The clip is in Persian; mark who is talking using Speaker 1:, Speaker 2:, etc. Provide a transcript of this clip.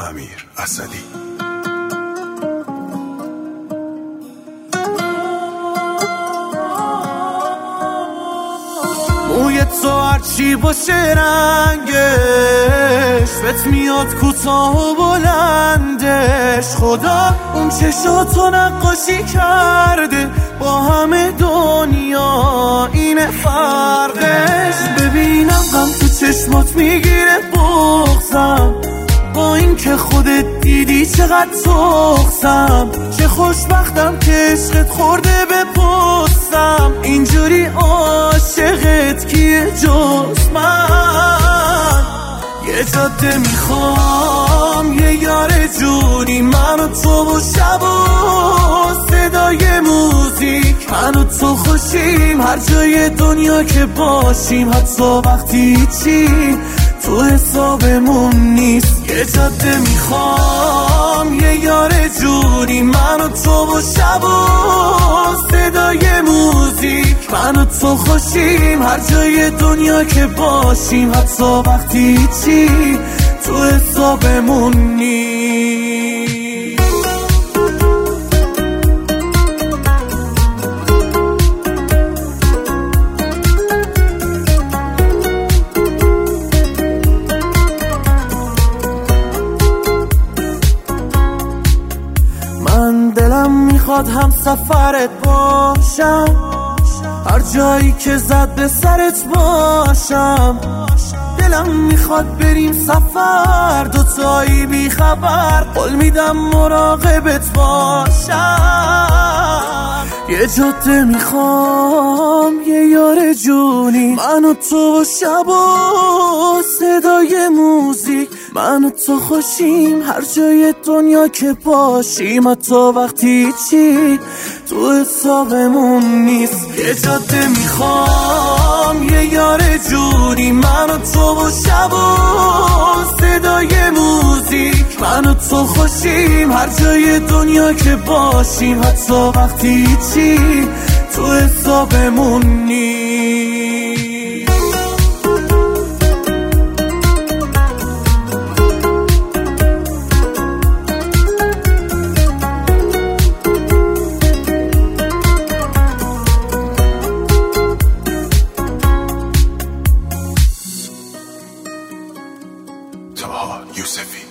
Speaker 1: امیر اسدی.
Speaker 2: موی تو هرچی باشه رنگش بهت میاد کوتاه و بلندش. خدا اون چشاتو نقاشی کرده با همه دنیا، اینه فرقش. ببینم غم تو چشمات میگیره بغضم، با این که خودت دیدی چقدر تخصم. چه خوشبختم که عشقت خورده به پستم، اینجوری عاشقت کیه جز من. یه جاده میخوام، یه یار جونی، من و تو و شب و صدای موزیک. من و تو خوشیم هر جای دنیا که باشیم، حتی وقتی چی تو حسابمون نیست. یه جاده میخوام، یه یار جونی، من و تو و شب و صدای موزیک. من و تو خوشیم هر جای دنیا که باشیم، حتی وقتی چی تو حسابمون نیست. من دلم میخواد هم سفرت باشم، هر جایی که زد به سرت باشم. دلم میخواد بریم سفر، دوتایی بی خبر، قول میدم مراقبت باشم. یه جاده میخوام، یه یار جونی، من و تو و شب و صدای موزیک. من و تو خوشیم هر جای دنیا که باشیم، حتی وقتی چی تو حسابمون نیست. یه جاده میخوام، یه یار جونی، من و تو و شب و صدای موزیک. من و تو خوشیم هر جای دنیا که باشیم، حتی وقتی چی تو حسابمون نیست.
Speaker 1: طاها یوسفی.